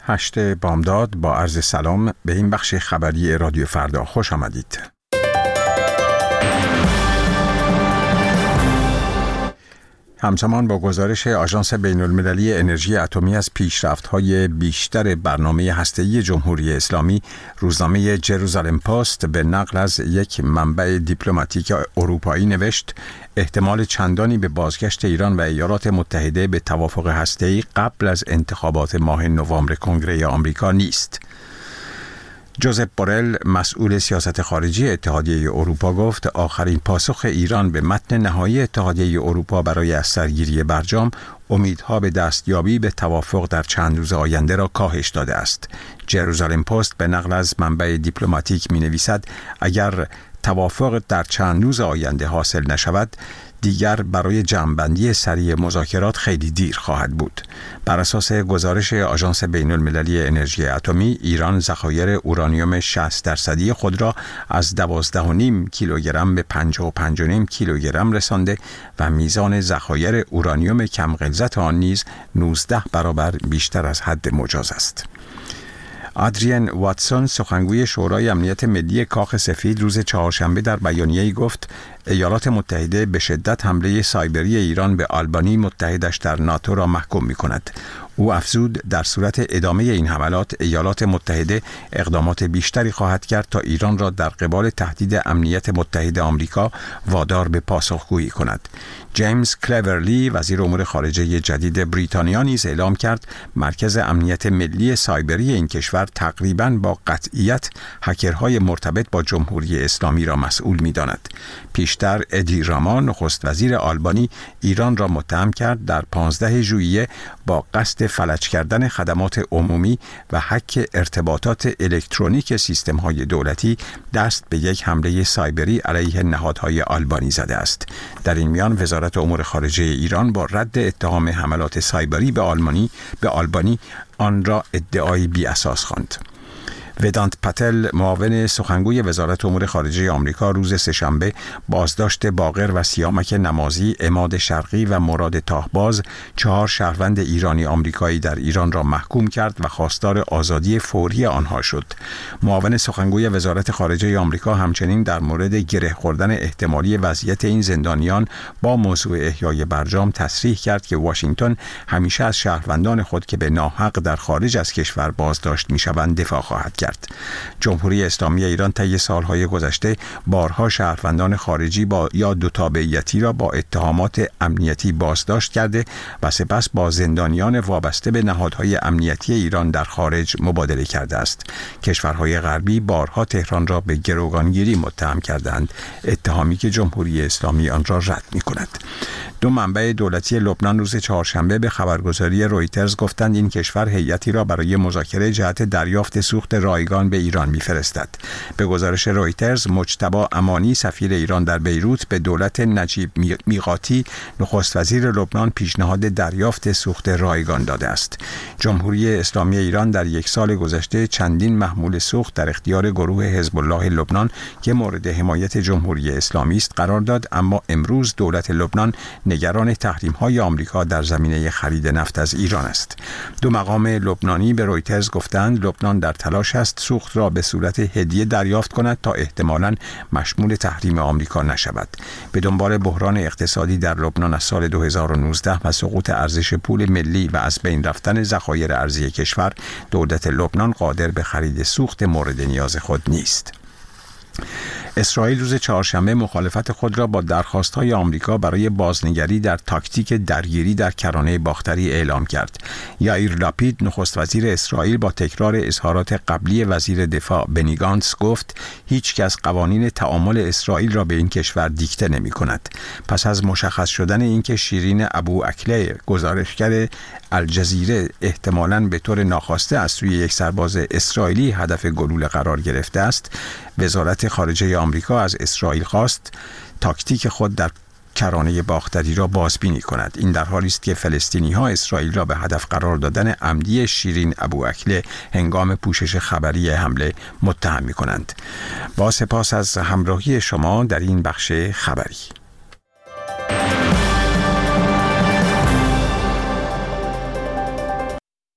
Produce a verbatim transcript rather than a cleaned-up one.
هشت بامداد با عرض سلام به این بخش خبری رادیو فردا خوش آمدید. همزمان با گزارش آژانس بین‌المللی انرژی اتمی از پیشرفت‌های بیشتر برنامه هسته‌ای جمهوری اسلامی، روزنامه جروزالم پست به نقل از یک منبع دیپلماتیک اروپایی نوشت احتمال چندانی به بازگشت ایران و ایالات متحده به توافق هسته‌ای قبل از انتخابات ماه نوامبر کنگره آمریکا نیست. جوزپ بورل، مسئول سیاست خارجی اتحادیه اروپا، گفت آخرین پاسخ ایران به متن نهایی اتحادیه اروپا برای از سرگیری برجام امیدها به دستیابی به توافق در چند روز آینده را کاهش داده است. جروزالم پست به نقل از منبع دیپلماتیک می نویسد اگر توافق در چند روز آینده حاصل نشود، دیگر برای جمع‌بندی سریع مذاکرات خیلی دیر خواهد بود. بر اساس گزارش آژانس بین‌المللی انرژی اتمی، ایران ذخایر اورانیوم شصت درصدی خود را از دوازده و نیم کیلوگرم به پنجاه و پنج و نیم کیلوگرم رسانده و میزان ذخایر اورانیوم کم غلظت آن نیز نوزده برابر بیشتر از حد مجاز است. آدریان واتسون، سخنگوی شورای امنیت ملی کاخ سفید، روز چهارشنبه در بیانیه‌ای گفت ایالات متحده به شدت حمله سایبری ایران به آلبانی، متحدش در ناتو، را محکوم می‌کند. او افزود در صورت ادامه این حملات ایالات متحده اقدامات بیشتری خواهد کرد تا ایران را در قبال تهدید امنیت متحد آمریکا وادار به پاسخگویی کند. جیمز کلورلی، وزیر امور خارجه جدید بریتانیا، نیز اعلام کرد مرکز امنیت ملی سایبری این کشور تقریباً با قطعیت هکرهای مرتبط با جمهوری اسلامی را مسئول می‌داند. پیشتر ادی راما، نخست وزیر آلبانی، ایران را متهم کرد در پانزده ژوئیه با قصد فلج کردن خدمات عمومی و هک ارتباطات الکترونیک سیستم‌های دولتی دست به یک حمله سایبری علیه نهادهای آلبانی زده است. در این میان وزارت امور خارجه ایران با رد اتهام حملات سایبری به آلمانی به آلبانی آن را ادعای بی اساس خواند. ودانت پتل، معاون سخنگوی وزارت امور خارجه آمریکا، روز سه‌شنبه بازداشت باقر و سیامک نمازی، عماد شرقی و مراد تاهباز، چهار شهروند ایرانی آمریکایی در ایران را محکوم کرد و خواستار آزادی فوری آنها شد. معاون سخنگوی وزارت خارجه آمریکا همچنین در مورد گره خوردن احتمالی وضعیت این زندانیان با موضوع احیای برجام تصریح کرد که واشنگتن همیشه از شهروندان خود که به ناحق در خارج از کشور بازداشت می‌شوند دفاع خواهد کرد. جمهوری اسلامی ایران طی سالهای گذشته بارها شهروندان خارجی با یا دو تابعیتی را با اتهامات امنیتی بازداشت کرده و سپس با زندانیان وابسته به نهادهای امنیتی ایران در خارج مبادله کرده است. کشورهای غربی بارها تهران را به گروگانگیری متهم کردند، اتهامی که جمهوری اسلامی آن را رد می‌کند. دو منبع دولتی لبنان روز چهارشنبه به خبرگزاری رویترز گفتند این کشور هیئتی را برای مذاکره جهت دریافت سوخت رایگان به ایران می‌فرستد. به گزارش رویترز، مجتبی امانی، سفیر ایران در بیروت، به دولت نجیب میقاتی، نخست وزیر لبنان، پیشنهاد دریافت سوخت رایگان داده است. جمهوری اسلامی ایران در یک سال گذشته چندین محمول سوخت در اختیار گروه حزب الله لبنان که مورد حمایت جمهوری اسلامی است قرار داد، اما امروز دولت لبنان نگران تحریم‌های آمریکا در زمینه خرید نفت از ایران است. دو مقام لبنانی به رویترز گفتند لبنان در تلاش است سوخت را به صورت هدیه دریافت کند تا احتمالاً مشمول تحریم آمریکا نشود. به دنبال بحران اقتصادی در لبنان از سال دو هزار و نوزده و سقوط ارزش پول ملی و از بین رفتن ذخایر ارزی کشور، دولت لبنان قادر به خرید سوخت مورد نیاز خود نیست. اسرائیل روز چهارشنبه مخالفت خود را با درخواست‌های آمریکا برای بازنگری در تاکتیک درگیری در کرانه باختری اعلام کرد. یائیر لاپید، نخست وزیر اسرائیل، با تکرار اظهارات قبلی وزیر دفاع بنی گانتس گفت هیچ کس قوانین تعامل اسرائیل را به این کشور دیکته نمی‌کند. پس از مشخص شدن اینکه شیرین ابو عکله، گزارشگر الجزیره، احتمالاً به طور ناخواسته از سوی یک سرباز اسرائیلی هدف گلوله قرار گرفته است، وزارت خارجه آمریکا از اسرائیل خواست تاکتیک خود در کرانه باختری را بازبینی کند. این در حالی است که فلسطینی‌ها اسرائیل را به هدف قرار دادن عمدی شیرین ابو عکله هنگام پوشش خبری حمله متهم می‌کنند. با سپاس از همراهی شما در این بخش خبری.